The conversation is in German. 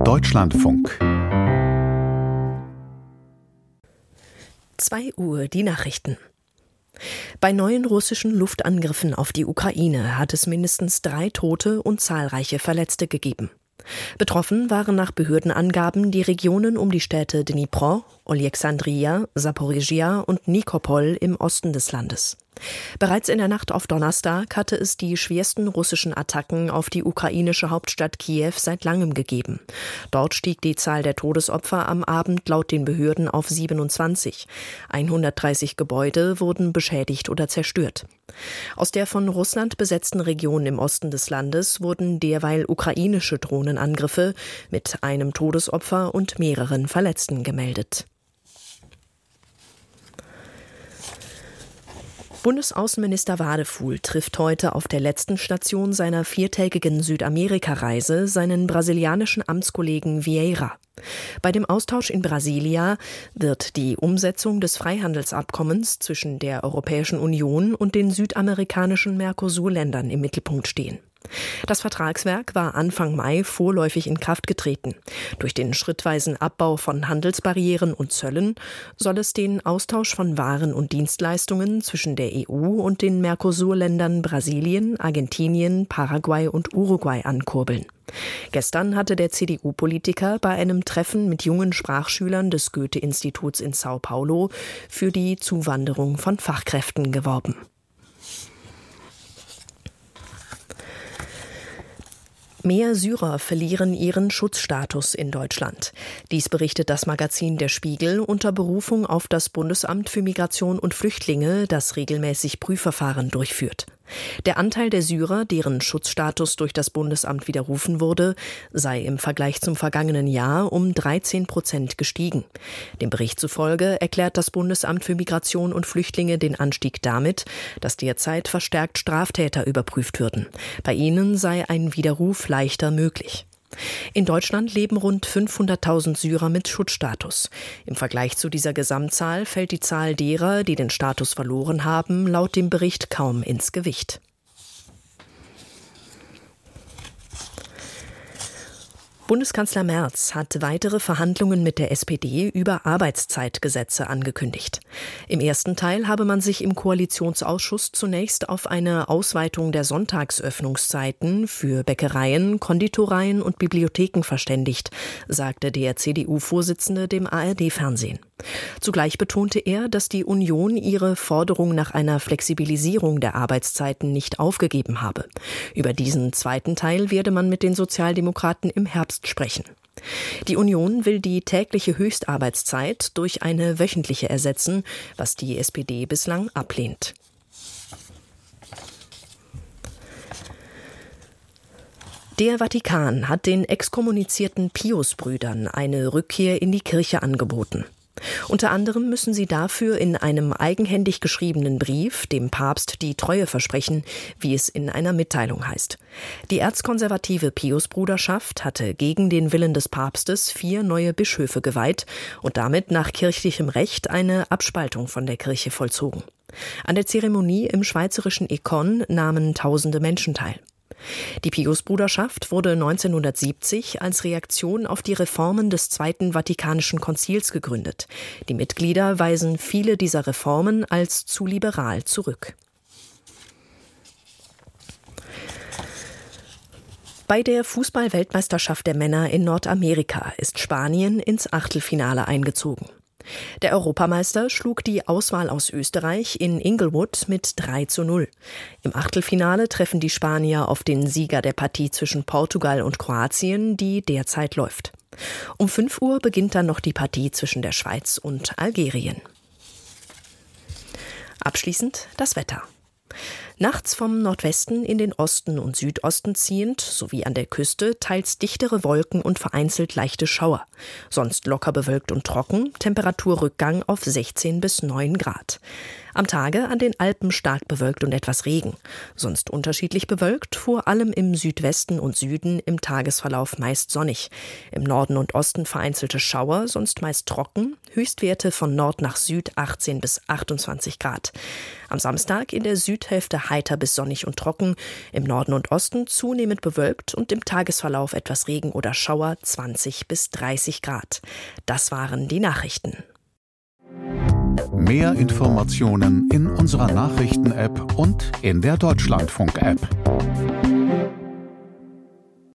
Deutschlandfunk. 2 Uhr, die Nachrichten. Bei neuen russischen Luftangriffen auf die Ukraine hat es mindestens 3 Tote und zahlreiche Verletzte gegeben. Betroffen waren nach Behördenangaben die Regionen um die Städte Dnipro, Olexandria, Saporischschja und Nikopol im Osten des Landes. Bereits in der Nacht auf Donnerstag hatte es die schwersten russischen Attacken auf die ukrainische Hauptstadt Kiew seit langem gegeben. Dort stieg die Zahl der Todesopfer am Abend laut den Behörden auf 27. 130 Gebäude wurden beschädigt oder zerstört. Aus der von Russland besetzten Region im Osten des Landes wurden derweil ukrainische Drohnenangriffe mit einem Todesopfer und mehreren Verletzten gemeldet. Bundesaußenminister Wadefuhl trifft heute auf der letzten Station seiner 4-tägigen Südamerika-Reise seinen brasilianischen Amtskollegen Vieira. Bei dem Austausch in Brasilia wird die Umsetzung des Freihandelsabkommens zwischen der Europäischen Union und den südamerikanischen Mercosur-Ländern im Mittelpunkt stehen. Das Vertragswerk war Anfang Mai vorläufig in Kraft getreten. Durch den schrittweisen Abbau von Handelsbarrieren und Zöllen soll es den Austausch von Waren und Dienstleistungen zwischen der EU und den Mercosur-Ländern Brasilien, Argentinien, Paraguay und Uruguay ankurbeln. Gestern hatte der CDU-Politiker bei einem Treffen mit jungen Sprachschülern des Goethe-Instituts in Sao Paulo für die Zuwanderung von Fachkräften geworben. Mehr Syrer verlieren ihren Schutzstatus in Deutschland. Dies berichtet das Magazin Der Spiegel unter Berufung auf das Bundesamt für Migration und Flüchtlinge, das regelmäßig Prüfverfahren durchführt. Der Anteil der Syrer, deren Schutzstatus durch das Bundesamt widerrufen wurde, sei im Vergleich zum vergangenen Jahr um 13% gestiegen. Dem Bericht zufolge erklärt das Bundesamt für Migration und Flüchtlinge den Anstieg damit, dass derzeit verstärkt Straftäter überprüft würden. Bei ihnen sei ein Widerruf leichter möglich. In Deutschland leben rund 500.000 Syrer mit Schutzstatus. Im Vergleich zu dieser Gesamtzahl fällt die Zahl derer, die den Status verloren haben, laut dem Bericht kaum ins Gewicht. Bundeskanzler Merz hat weitere Verhandlungen mit der SPD über Arbeitszeitgesetze angekündigt. Im ersten Teil habe man sich im Koalitionsausschuss zunächst auf eine Ausweitung der Sonntagsöffnungszeiten für Bäckereien, Konditoreien und Bibliotheken verständigt, sagte der CDU-Vorsitzende dem ARD-Fernsehen. Zugleich betonte er, dass die Union ihre Forderung nach einer Flexibilisierung der Arbeitszeiten nicht aufgegeben habe. Über diesen zweiten Teil werde man mit den Sozialdemokraten im Herbst sprechen. Die Union will die tägliche Höchstarbeitszeit durch eine wöchentliche ersetzen, was die SPD bislang ablehnt. Der Vatikan hat den exkommunizierten Pius-Brüdern eine Rückkehr in die Kirche angeboten. Unter anderem müssen sie dafür in einem eigenhändig geschriebenen Brief dem Papst die Treue versprechen, wie es in einer Mitteilung heißt. Die erzkonservative Pius-Bruderschaft hatte gegen den Willen des Papstes 4 neue Bischöfe geweiht und damit nach kirchlichem Recht eine Abspaltung von der Kirche vollzogen. An der Zeremonie im schweizerischen Écon nahmen tausende Menschen teil. Die Pius-Bruderschaft wurde 1970 als Reaktion auf die Reformen des Zweiten Vatikanischen Konzils gegründet. Die Mitglieder weisen viele dieser Reformen als zu liberal zurück. Bei der Fußball-Weltmeisterschaft der Männer in Nordamerika ist Spanien ins Achtelfinale eingezogen. Der Europameister schlug die Auswahl aus Österreich in Inglewood mit 3:0. Im Achtelfinale treffen die Spanier auf den Sieger der Partie zwischen Portugal und Kroatien, die derzeit läuft. Um 5 Uhr beginnt dann noch die Partie zwischen der Schweiz und Algerien. Abschließend das Wetter. Nachts vom Nordwesten in den Osten und Südosten ziehend, sowie an der Küste, teils dichtere Wolken und vereinzelt leichte Schauer. Sonst locker bewölkt und trocken, Temperaturrückgang auf 16 bis 9 Grad. Am Tage an den Alpen stark bewölkt und etwas Regen. Sonst unterschiedlich bewölkt, vor allem im Südwesten und Süden im Tagesverlauf meist sonnig. Im Norden und Osten vereinzelte Schauer, sonst meist trocken. Höchstwerte von Nord nach Süd 18 bis 28 Grad. Am Samstag in der Südhälfte heiter bis sonnig und trocken. Im Norden und Osten zunehmend bewölkt und im Tagesverlauf etwas Regen oder Schauer 20 bis 30 Grad. Das waren die Nachrichten. Mehr Informationen in unserer Nachrichten-App und in der Deutschlandfunk-App.